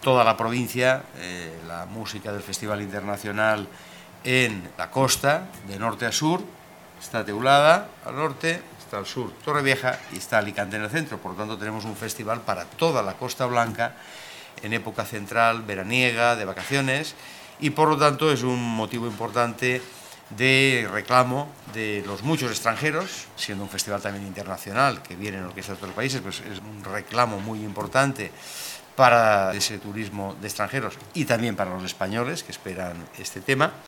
toda la provincia, la música del Festival Internacional en la costa, de norte a sur. Está Teulada al norte, está al sur Torrevieja y está Alicante en el centro. Por lo tanto, tenemos un festival para toda la Costa Blanca en época central, veraniega, de vacaciones, y por lo tanto es un motivo importante de reclamo de los muchos extranjeros, siendo un festival también internacional que vienen orquestas de otros países, pues es un reclamo muy importante para ese turismo de extranjeros y también para los españoles que esperan este tema.